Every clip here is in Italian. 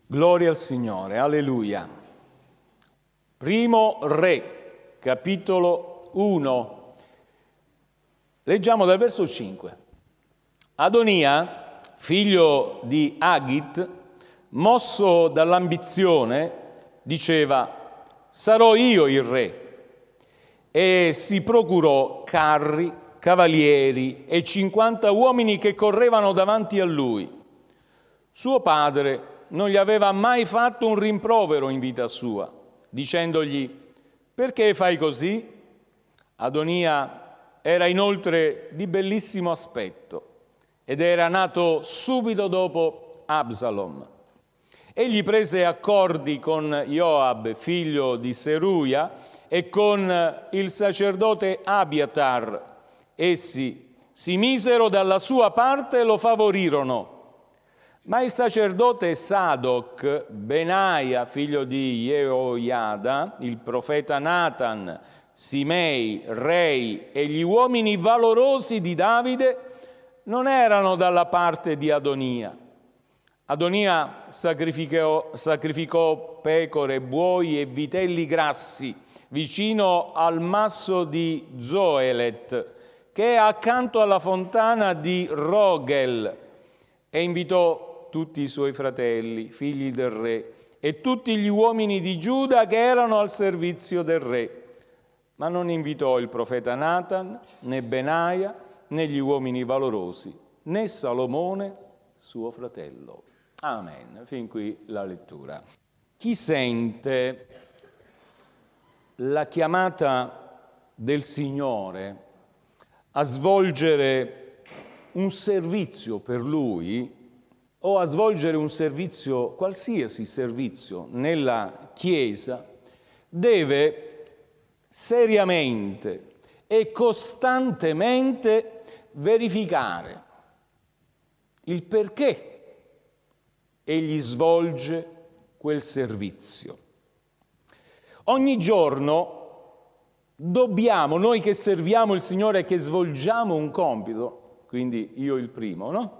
Gloria al Signore, alleluia. Primo Re, capitolo 1. Leggiamo dal verso 5. Adonia, figlio di Agit, mosso dall'ambizione, diceva: sarò io il re. E si procurò carri, cavalieri e 50 uomini che correvano davanti a lui. Suo padre non gli aveva mai fatto un rimprovero in vita sua, dicendogli: perché fai così? Adonia era inoltre di bellissimo aspetto ed era nato subito dopo Absalom. Egli prese accordi con Joab, figlio di Seruia, e con il sacerdote Abiatar. Essi si misero dalla sua parte e lo favorirono. Ma il sacerdote Sadoc, Benaia, figlio di Jehoiada, il profeta Natan, Simei, Rei e gli uomini valorosi di Davide non erano dalla parte di Adonia. Adonia sacrificò pecore, buoi e vitelli grassi vicino al masso di Zoelet, che è accanto alla fontana di Rogel, e invitò tutti i suoi fratelli, figli del re, e tutti gli uomini di Giuda che erano al servizio del re. Ma non invitò il profeta Natan, né Benaia, né gli uomini valorosi, né Salomone, suo fratello. Amen. Fin qui la lettura. Chi sente la chiamata del Signore a svolgere un servizio per Lui, o a svolgere un servizio, qualsiasi servizio, nella Chiesa, deve seriamente e costantemente verificare il perché egli svolge quel servizio. Ogni giorno dobbiamo, noi che serviamo il Signore e che svolgiamo un compito, quindi io il primo, no?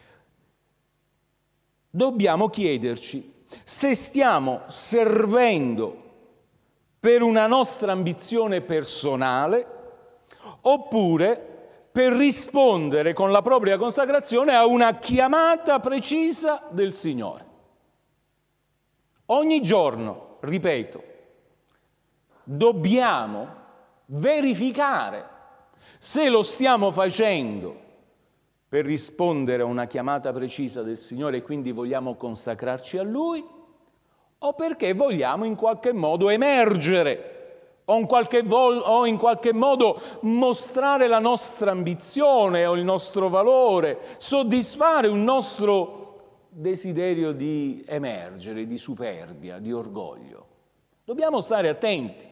Dobbiamo chiederci se stiamo servendo per una nostra ambizione personale oppure per rispondere con la propria consacrazione a una chiamata precisa del Signore. Ogni giorno, ripeto, dobbiamo verificare se lo stiamo facendo per rispondere a una chiamata precisa del Signore e quindi vogliamo consacrarci a Lui, o perché vogliamo in qualche modo emergere o in qualche modo mostrare la nostra ambizione o il nostro valore, soddisfare un nostro desiderio di emergere, di superbia, di orgoglio. Dobbiamo stare attenti.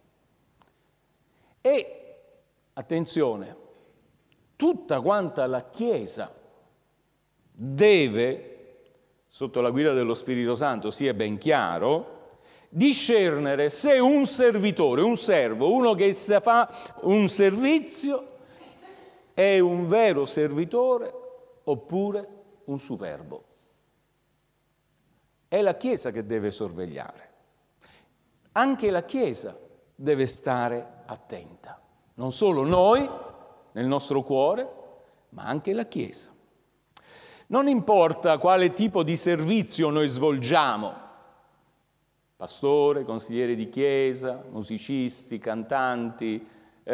E, attenzione, tutta quanta la Chiesa deve, sotto la guida dello Spirito Santo, sia ben chiaro, discernere se un servitore, un servo, uno che fa un servizio, è un vero servitore oppure un superbo. È la Chiesa che deve sorvegliare. Anche la Chiesa deve stare attenta. Non solo noi, nel nostro cuore, ma anche la Chiesa. Non importa quale tipo di servizio noi svolgiamo, pastore, consigliere di chiesa, musicisti, cantanti,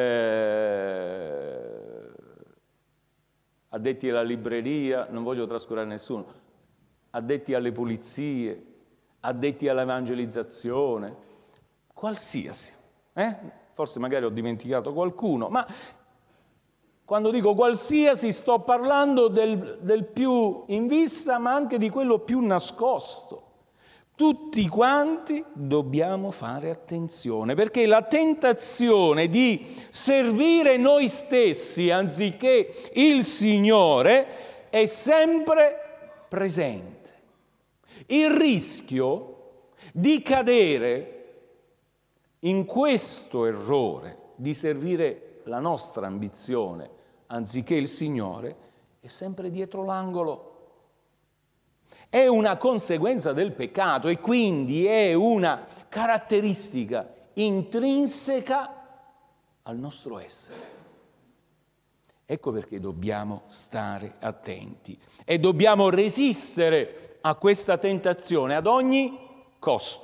addetti alla libreria, non voglio trascurare nessuno, addetti alle pulizie, addetti all'evangelizzazione, qualsiasi. Forse magari ho dimenticato qualcuno, ma quando dico qualsiasi sto parlando del più in vista, ma anche di quello più nascosto. Tutti quanti dobbiamo fare attenzione, perché la tentazione di servire noi stessi anziché il Signore è sempre presente. Il rischio di cadere in questo errore, di servire la nostra ambizione anziché il Signore, è sempre dietro l'angolo. è una conseguenza del peccato e quindi è una caratteristica intrinseca al nostro essere. Ecco perché dobbiamo stare attenti e dobbiamo resistere a questa tentazione ad ogni costo.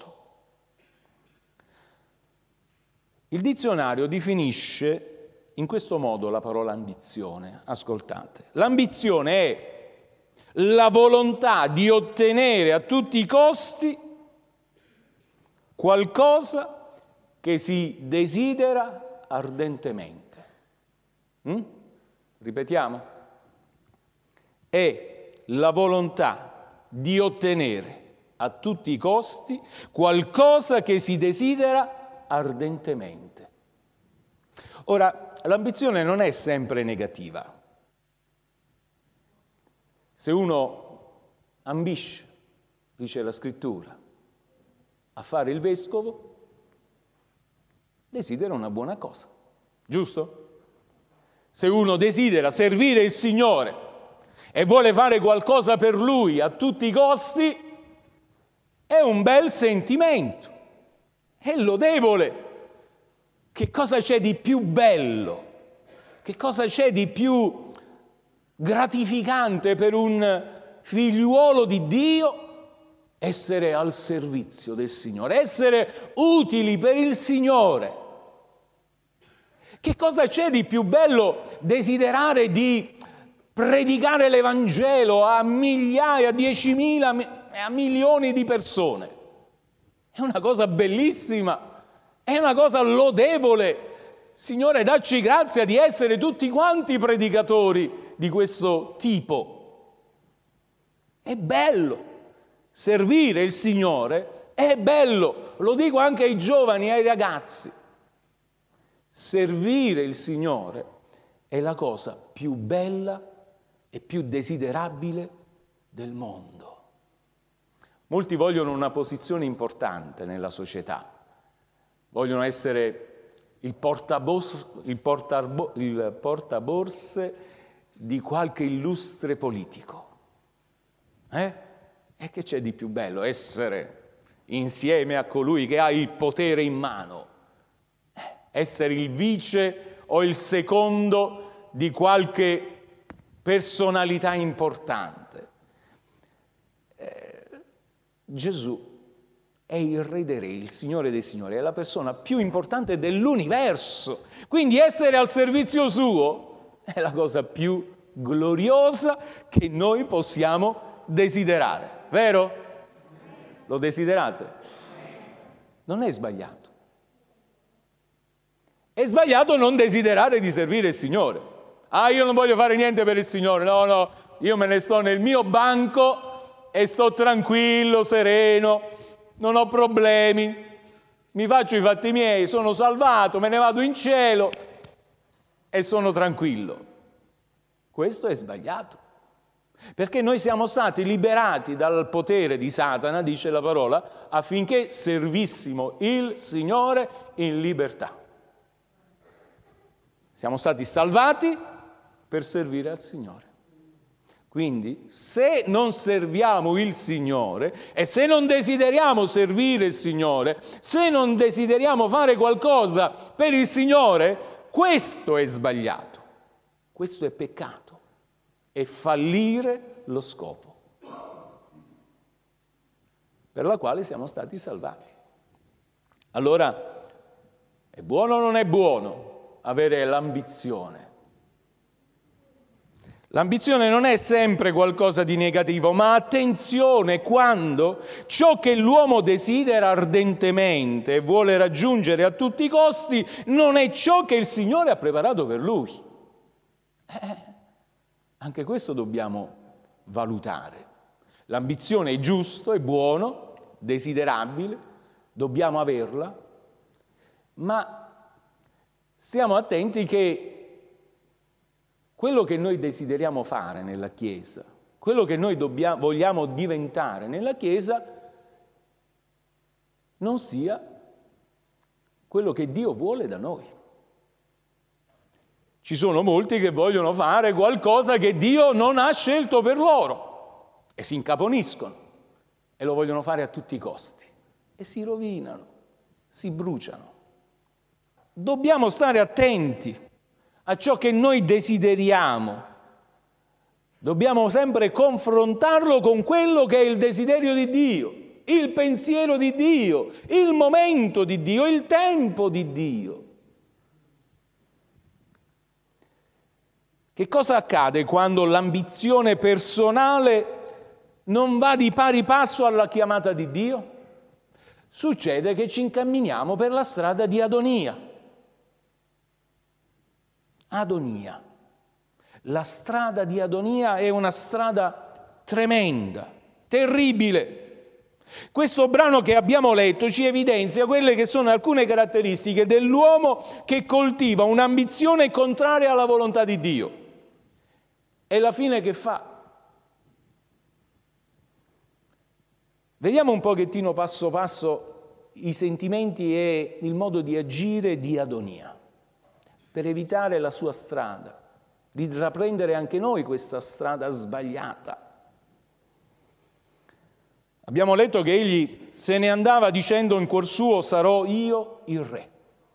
Il dizionario definisce in questo modo la parola ambizione. Ascoltate. L'ambizione è la volontà di ottenere a tutti i costi qualcosa che si desidera ardentemente. Ripetiamo. È la volontà di ottenere a tutti i costi qualcosa che si desidera ardentemente. Ora, l'ambizione non è sempre negativa. Se uno ambisce, dice la Scrittura, a fare il vescovo, desidera una buona cosa, giusto? Se uno desidera servire il Signore e vuole fare qualcosa per Lui a tutti i costi, è un bel sentimento, è lodevole. Che cosa c'è di più bello? Che cosa c'è di più gratificante per un figliuolo di Dio? Essere al servizio del Signore, essere utili per il Signore. Che cosa c'è di più bello desiderare di predicare l'Evangelo a migliaia, a 10.000, a milioni di persone? È una cosa bellissima. È una cosa lodevole. Signore, dacci grazia di essere tutti quanti predicatori di questo tipo. È bello. Servire il Signore è bello. Lo dico anche ai giovani, ai ragazzi. Servire il Signore è la cosa più bella e più desiderabile del mondo. Molti vogliono una posizione importante nella società. Vogliono essere il portaborse di qualche illustre politico. E che c'è di più bello? Essere insieme a colui che ha il potere in mano. Essere il vice o il secondo di qualche personalità importante. Gesù è il Re dei Re, il Signore dei Signori, è la persona più importante dell'universo. Quindi essere al servizio suo è la cosa più gloriosa che noi possiamo desiderare. Vero? Lo desiderate? Non è sbagliato. È sbagliato non desiderare di servire il Signore. Io non voglio fare niente per il Signore. No, io me ne sto nel mio banco e sto tranquillo, sereno. Non ho problemi, mi faccio i fatti miei, sono salvato, me ne vado in cielo e sono tranquillo. Questo è sbagliato, perché noi siamo stati liberati dal potere di Satana, dice la parola, affinché servissimo il Signore in libertà. Siamo stati salvati per servire al Signore. Quindi, se non serviamo il Signore e se non desideriamo servire il Signore, se non desideriamo fare qualcosa per il Signore, questo è sbagliato, questo è peccato, è fallire lo scopo per la quale siamo stati salvati. Allora, è buono o non è buono avere l'ambizione? L'ambizione non è sempre qualcosa di negativo, ma attenzione quando ciò che l'uomo desidera ardentemente e vuole raggiungere a tutti i costi non è ciò che il Signore ha preparato per lui. Anche questo dobbiamo valutare. L'ambizione è giusto, è buono, desiderabile, dobbiamo averla, ma stiamo attenti che quello che noi desideriamo fare nella Chiesa, quello che noi vogliamo diventare nella Chiesa, non sia quello che Dio vuole da noi. Ci sono molti che vogliono fare qualcosa che Dio non ha scelto per loro. e si incaponiscono e lo vogliono fare a tutti i costi e si rovinano, si bruciano. Dobbiamo stare attenti a ciò che noi desideriamo. Dobbiamo sempre confrontarlo con quello che è il desiderio di Dio, il pensiero di Dio, il momento di Dio, il tempo di Dio. Che cosa accade quando l'ambizione personale non va di pari passo alla chiamata di Dio? Succede che ci incamminiamo per la strada di Adonia. Adonia. La strada di Adonia è una strada tremenda, terribile. Questo brano che abbiamo letto ci evidenzia quelle che sono alcune caratteristiche dell'uomo che coltiva un'ambizione contraria alla volontà di Dio. E la fine che fa? Vediamo un pochettino passo passo i sentimenti e il modo di agire di Adonia per evitare la sua strada, di intraprendere anche noi questa strada sbagliata. Abbiamo letto che egli se ne andava dicendo in cuor suo: sarò io il re.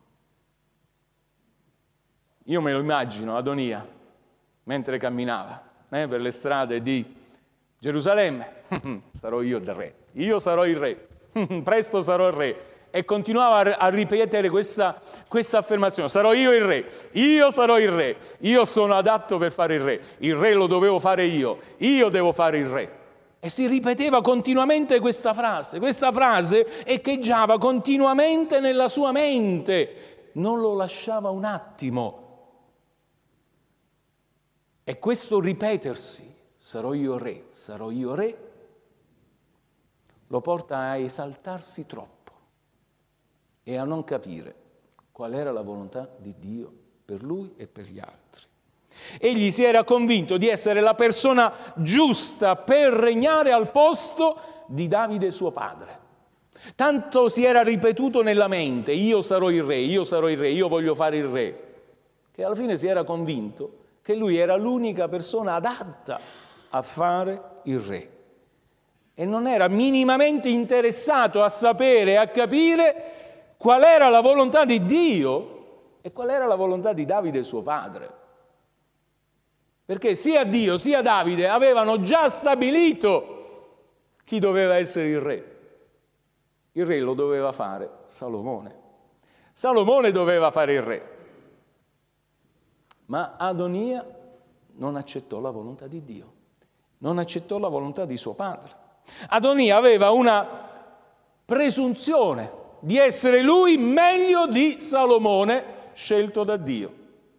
Io me lo immagino Adonia mentre camminava per le strade di Gerusalemme. Sarò io il re, io sarò il re, presto sarò il re. E continuava a ripetere questa affermazione: sarò io il re, io sarò il re, io sono adatto per fare il re lo dovevo fare io devo fare il re. E si ripeteva continuamente questa frase echeggiava continuamente nella sua mente, non lo lasciava un attimo. E questo ripetersi, sarò io re, lo porta a esaltarsi troppo e a non capire qual era la volontà di Dio per lui e per gli altri. Egli si era convinto di essere la persona giusta per regnare al posto di Davide suo padre. Tanto si era ripetuto nella mente: io sarò il re, io voglio fare il re, che alla fine si era convinto che lui era l'unica persona adatta a fare il re. E non era minimamente interessato a sapere e a capire qual era la volontà di Dio e qual era la volontà di Davide suo padre. Perché sia Dio sia Davide avevano già stabilito chi doveva essere il re. Il re lo doveva fare Salomone. Salomone doveva fare il re. Ma Adonia non accettò la volontà di Dio, non accettò la volontà di suo padre. Adonia aveva una presunzione di essere lui meglio di Salomone scelto da Dio.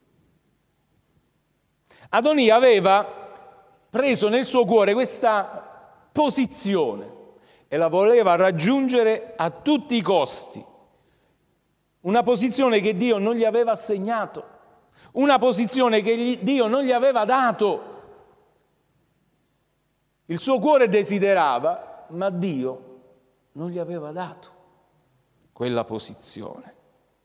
Adonia aveva preso nel suo cuore questa posizione e la voleva raggiungere a tutti i costi. Una posizione che Dio non gli aveva assegnato, una posizione che Dio non gli aveva dato. Il suo cuore desiderava, ma Dio non gli aveva dato quella posizione.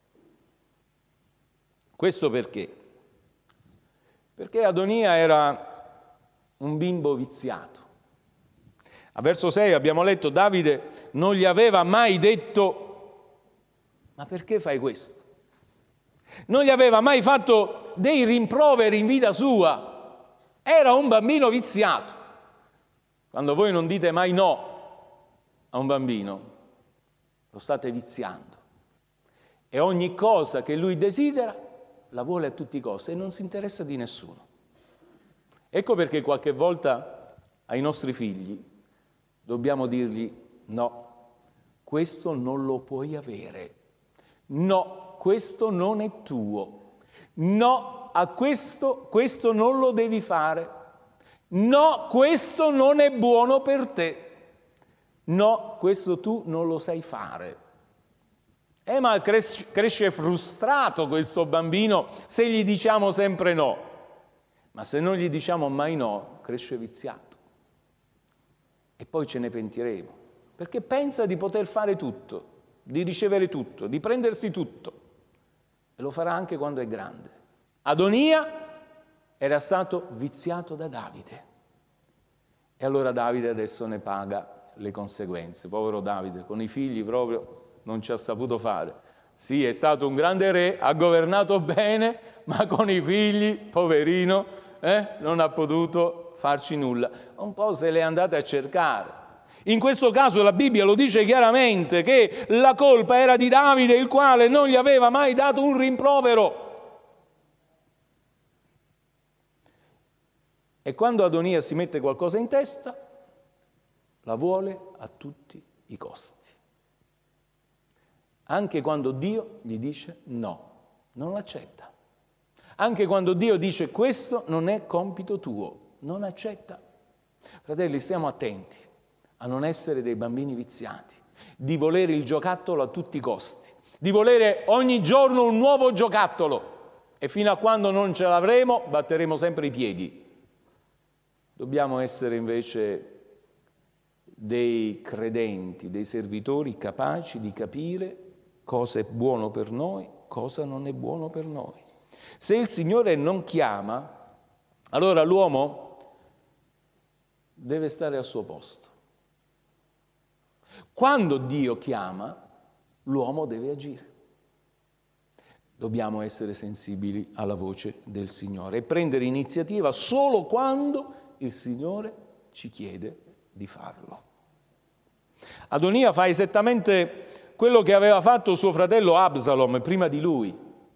Questo perché? Perché Adonia era un bimbo viziato. A verso 6 abbiamo letto: Davide non gli aveva mai detto: ma perché fai questo? Non gli aveva mai fatto dei rimproveri in vita sua. Era un bambino viziato. Quando voi non dite mai no a un bambino, lo state viziando. E ogni cosa che lui desidera la vuole a tutti i costi e non si interessa di nessuno. Ecco perché qualche volta ai nostri figli dobbiamo dirgli: no, questo non lo puoi avere. No, questo non è tuo. No, a questo non lo devi fare. No, questo non è buono per te. No, questo tu non lo sai fare. Ma cresce frustrato questo bambino se gli diciamo sempre no. Ma se non gli diciamo mai no, cresce viziato. E poi ce ne pentiremo, perché pensa di poter fare tutto, di ricevere tutto, di prendersi tutto. E lo farà anche quando è grande. Adonia era stato viziato da Davide. E allora Davide adesso ne paga le conseguenze. Povero Davide, con i figli proprio non ci ha saputo fare. Sì, è stato un grande re, ha governato bene, ma con i figli, poverino, non ha potuto farci nulla. Un po' se le andate a cercare. In questo caso la Bibbia lo dice chiaramente che la colpa era di Davide, il quale non gli aveva mai dato un rimprovero. E quando Adonia si mette qualcosa in testa, la vuole a tutti i costi. Anche quando Dio gli dice no, non l'accetta. Anche quando Dio dice questo non è compito tuo, non accetta. Fratelli, stiamo attenti a non essere dei bambini viziati, di volere il giocattolo a tutti i costi, di volere ogni giorno un nuovo giocattolo e fino a quando non ce l'avremo batteremo sempre i piedi. Dobbiamo essere invece dei credenti, dei servitori capaci di capire cosa è buono per noi, cosa non è buono per noi. Se il Signore non chiama, allora l'uomo deve stare al suo posto. Quando Dio chiama, l'uomo deve agire. Dobbiamo essere sensibili alla voce del Signore e prendere iniziativa solo quando il Signore ci chiede di farlo. Adonia fa esattamente quello che aveva fatto suo fratello Absalom prima di lui.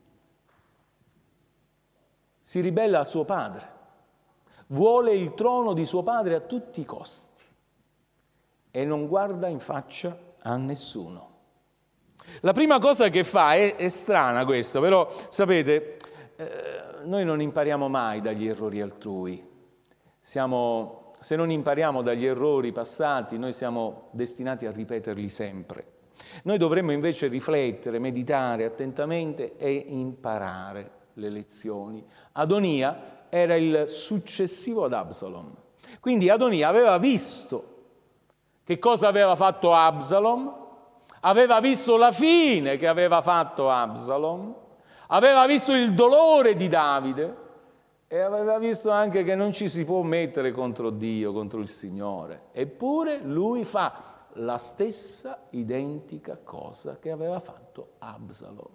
Si ribella a suo padre, vuole il trono di suo padre a tutti i costi e non guarda in faccia a nessuno. La prima cosa che fa è strana questa, però sapete, noi non impariamo mai dagli errori altrui. Se non impariamo dagli errori passati, noi siamo destinati a ripeterli sempre. Noi dovremmo invece riflettere, meditare attentamente e imparare le lezioni. Adonia era il successivo ad Absalom. Quindi Adonia aveva visto che cosa aveva fatto Absalom, aveva visto la fine che aveva fatto Absalom, aveva visto il dolore di Davide e aveva visto anche che non ci si può mettere contro Dio, contro il Signore. Eppure lui fa la stessa identica cosa che aveva fatto Absalom.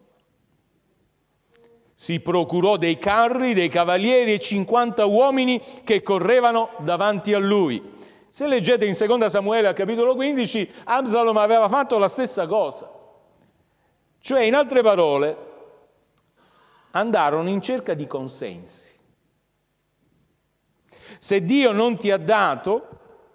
Si procurò dei carri, dei cavalieri e 50 uomini che correvano davanti a lui. Se leggete in 2 Samuele al capitolo 15, Absalom aveva fatto la stessa cosa. Cioè, in altre parole, andarono in cerca di consensi. Se Dio non ti ha dato,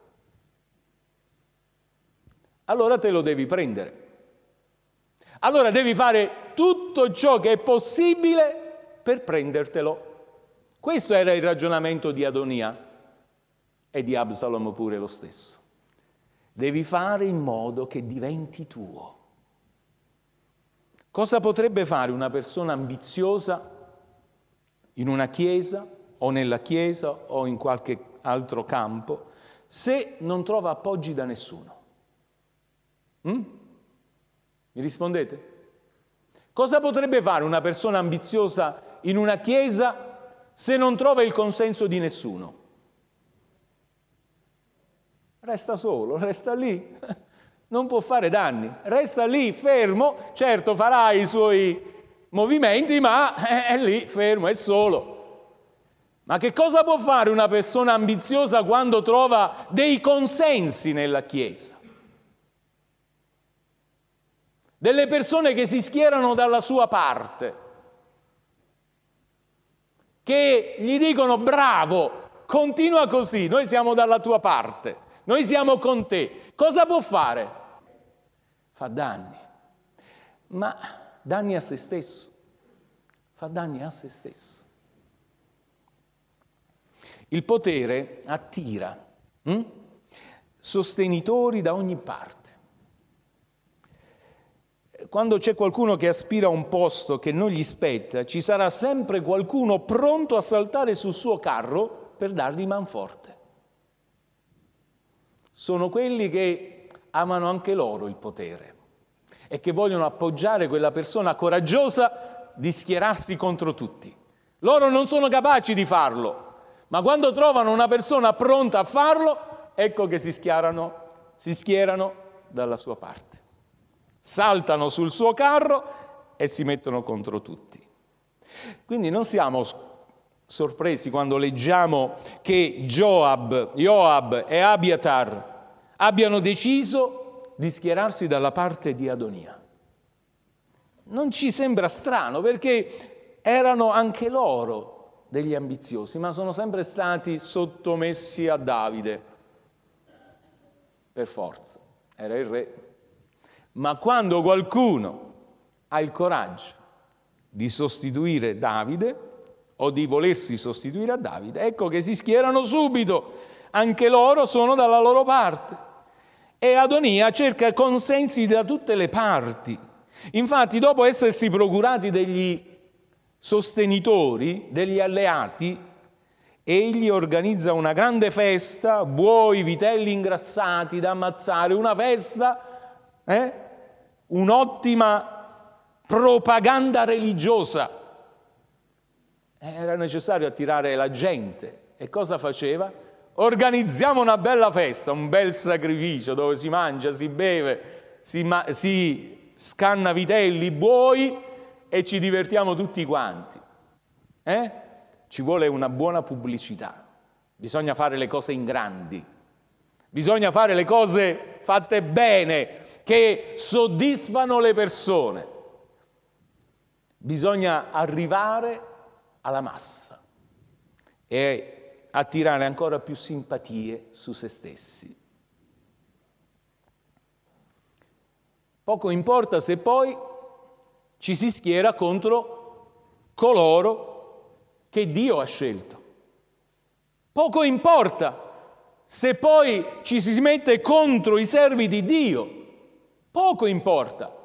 allora te lo devi prendere. Allora devi fare tutto ciò che è possibile per prendertelo. Questo era il ragionamento di Adonia e di Absalom pure lo stesso. Devi fare in modo che diventi tuo. Cosa potrebbe fare una persona ambiziosa in una chiesa o nella chiesa o in qualche altro campo se non trova appoggi da nessuno? Mi rispondete? Cosa potrebbe fare una persona ambiziosa in una chiesa se non trova il consenso di nessuno? Resta solo, resta lì, non può fare danni, resta lì fermo, certo farà i suoi movimenti, ma è lì fermo, è solo. Ma che cosa può fare una persona ambiziosa quando trova dei consensi nella Chiesa? Delle persone che si schierano dalla sua parte, che gli dicono bravo, continua così, noi siamo dalla tua parte, noi siamo con te. Cosa può fare? Fa danni, ma danni a se stesso, fa danni a se stesso. Il potere attira sostenitori da ogni parte. Quando c'è qualcuno che aspira a un posto che non gli spetta, ci sarà sempre qualcuno pronto a saltare sul suo carro per dargli manforte. Sono quelli che amano anche loro il potere e che vogliono appoggiare quella persona coraggiosa di schierarsi contro tutti. Loro non sono capaci di farlo, ma quando trovano una persona pronta a farlo, ecco che si schierano dalla sua parte. Saltano sul suo carro e si mettono contro tutti. Quindi non siamo sorpresi quando leggiamo che Joab e Abiatar abbiano deciso di schierarsi dalla parte di Adonia. Non ci sembra strano, perché erano anche loro degli ambiziosi, ma sono sempre stati sottomessi a Davide. Per forza, era il re. Ma quando qualcuno ha il coraggio di sostituire Davide o di volersi sostituire a Davide, ecco che si schierano subito. Anche loro sono dalla loro parte. E Adonia cerca consensi da tutte le parti. Infatti, dopo essersi procurati degli sostenitori, degli alleati, egli organizza una grande festa, buoi, vitelli ingrassati da ammazzare, una festa, un'ottima propaganda religiosa. Era necessario attirare la gente. E cosa faceva? Organizziamo una bella festa, un bel sacrificio dove si mangia, si beve, si scanna vitelli, buoi e ci divertiamo tutti quanti. Ci vuole una buona pubblicità. Bisogna fare le cose in grandi. Bisogna fare le cose fatte bene, che soddisfano le persone. Bisogna arrivare alla massa e attirare ancora più simpatie su se stessi. Poco importa se poi ci si schiera contro coloro che Dio ha scelto. Poco importa se poi ci si mette contro i servi di Dio. Poco importa.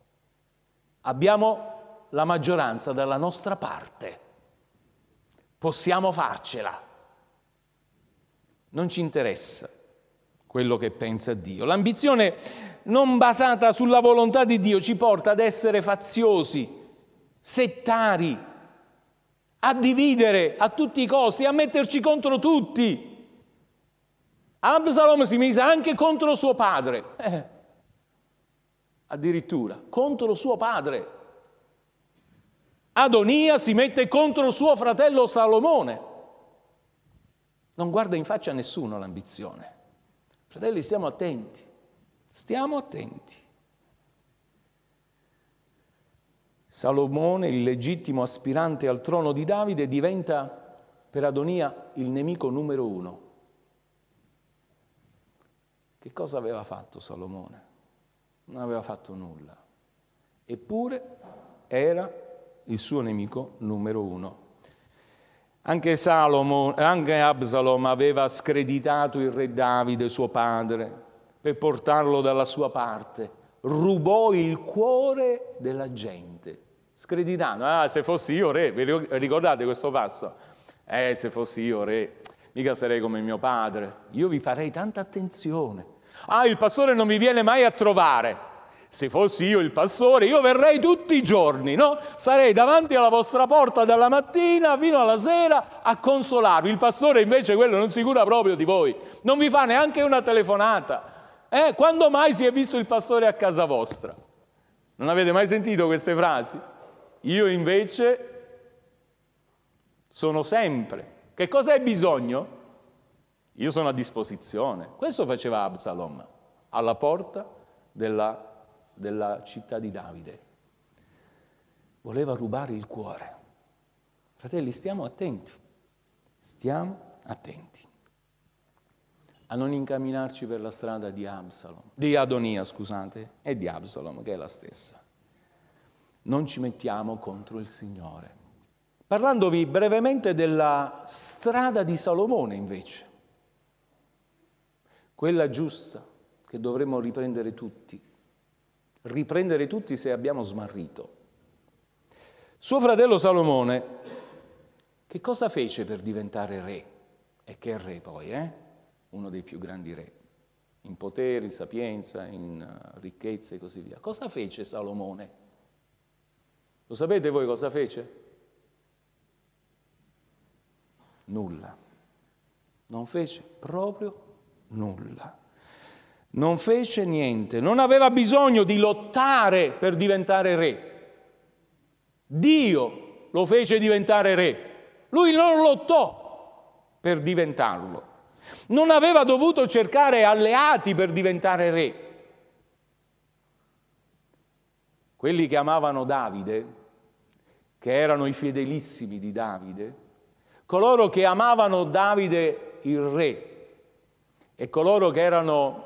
Abbiamo la maggioranza dalla nostra parte. Possiamo farcela. Non ci interessa quello che pensa Dio. L'ambizione non basata sulla volontà di Dio ci porta ad essere faziosi, settari, a dividere a tutti i costi, a metterci contro tutti. Absalom si mise anche contro suo padre, addirittura contro suo padre. Adonia si mette contro suo fratello Salomone. Non guarda in faccia a nessuno l'ambizione. Fratelli, stiamo attenti. Stiamo attenti. Salomone, il legittimo aspirante al trono di Davide, diventa per Adonia il nemico numero 1. Che cosa aveva fatto Salomone? Non aveva fatto nulla. Eppure era il suo nemico numero 1. Anche Absalom aveva screditato il re Davide, suo padre, per portarlo dalla sua parte. Rubò il cuore della gente, screditando. Se fossi io re, vi ricordate questo passo? Se fossi io re, mica sarei come mio padre. Io vi farei tanta attenzione. Il pastore non mi viene mai a trovare. Se fossi io il pastore, io verrei tutti i giorni, no? Sarei davanti alla vostra porta dalla mattina fino alla sera a consolarvi. Il pastore invece quello non si cura proprio di voi. Non vi fa neanche una telefonata. Quando mai si è visto il pastore a casa vostra? Non avete mai sentito queste frasi? Io invece sono sempre. Che cosa hai bisogno? Io sono a disposizione. Questo faceva Absalom alla porta della città di Davide. Voleva rubare il cuore. Fratelli, stiamo attenti. Stiamo attenti a non incamminarci per la strada di Adonia, e di Absalom, che è la stessa. Non ci mettiamo contro il Signore. Parlandovi brevemente della strada di Salomone, invece, quella giusta che dovremmo riprendere tutti se abbiamo smarrito. Suo fratello Salomone, che cosa fece per diventare re? E che è re poi, uno dei più grandi re, in potere, in sapienza, in ricchezza e così via. Cosa fece Salomone? Lo sapete voi cosa fece? Nulla. Non fece proprio nulla. Non fece niente, non aveva bisogno di lottare per diventare re. Dio lo fece diventare re. Lui non lottò per diventarlo. Non aveva dovuto cercare alleati per diventare re. Quelli che amavano Davide, che erano i fedelissimi di Davide, coloro che amavano Davide il re e coloro che erano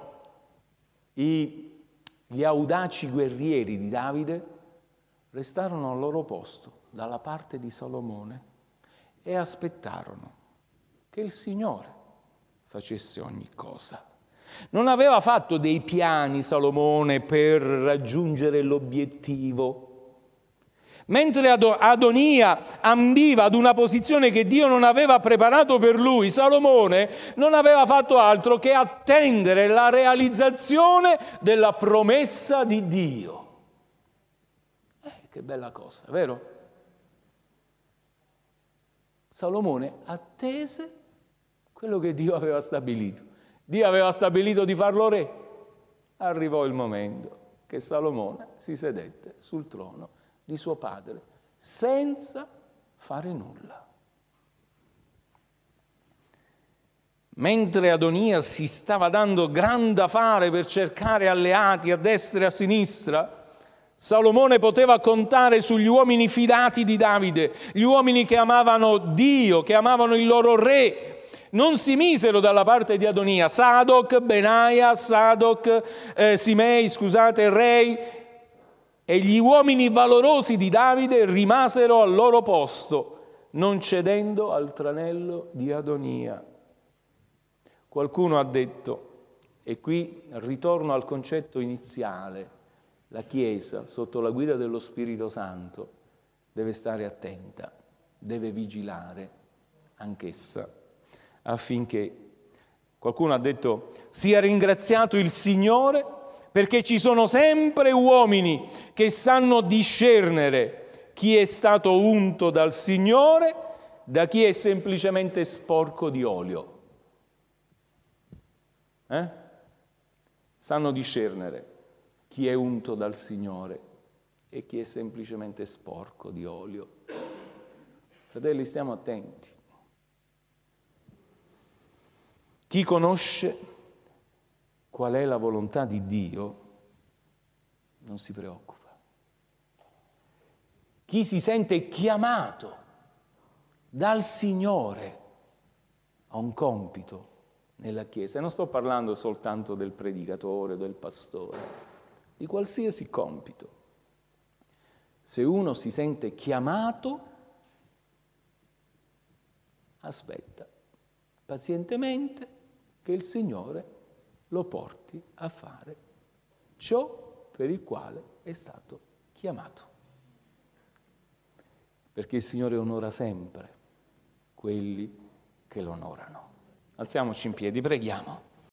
gli audaci guerrieri di Davide, restarono al loro posto dalla parte di Salomone e aspettarono che il Signore facesse ogni cosa. Non aveva fatto dei piani Salomone per raggiungere l'obiettivo. Mentre Adonia ambiva ad una posizione che Dio non aveva preparato per lui, Salomone non aveva fatto altro che attendere la realizzazione della promessa di Dio. Che bella cosa, vero? Salomone attese quello che Dio aveva stabilito. Dio aveva stabilito di farlo re. Arrivò il momento che Salomone si sedette sul trono di suo padre senza fare nulla. Mentre Adonia si stava dando gran da fare per cercare alleati a destra e a sinistra, Salomone poteva contare sugli uomini fidati di Davide, gli uomini che amavano Dio, che amavano il loro re. Non si misero dalla parte di Adonia. Benaia, Simei, Rei, e gli uomini valorosi di Davide rimasero al loro posto, non cedendo al tranello di Adonia. Qualcuno ha detto, e qui ritorno al concetto iniziale, la Chiesa, sotto la guida dello Spirito Santo, deve stare attenta, deve vigilare anch'essa, affinché, qualcuno ha detto, sia ringraziato il Signore perché ci sono sempre uomini che sanno discernere chi è stato unto dal Signore da chi è semplicemente sporco di olio. Sanno discernere chi è unto dal Signore e chi è semplicemente sporco di olio. Fratelli, stiamo attenti. Chi conosce qual è la volontà di Dio non si preoccupa. Chi si sente chiamato dal Signore a un compito nella Chiesa, e non sto parlando soltanto del predicatore, del pastore, di qualsiasi compito. Se uno si sente chiamato, aspetta pazientemente che il Signore lo porti a fare ciò per il quale è stato chiamato. Perché il Signore onora sempre quelli che lo onorano. Alziamoci in piedi, preghiamo.